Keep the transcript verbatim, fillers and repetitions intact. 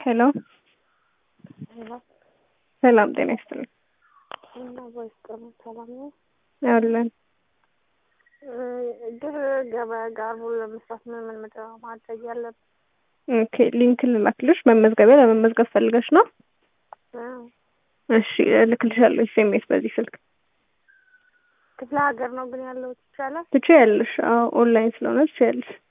ሄሎ ሄሎ ሰላም ጤና ይስጥልኝ። እና ቮይስ ቀኑ ሰላም ነው አለን። ድር ገበያ ጋር ሁሉ ለመስራት ምን ምን መጠራ ማድረግ ያለብን? ኦኬ ሊንክ ልላክልሽ። መመዝገቢያ ለመመዝገብ ፈልገሽ ነው? አዎ። እሺ ልክልሻለሁ ኤስኤምኤስ በዚህ ስልክ። ክፍለ ሀገር ነው ግን ያለው ይቻላል? ትችያለሽ። አዎ ኦንላይን ስለሆነ ትችያለሽ።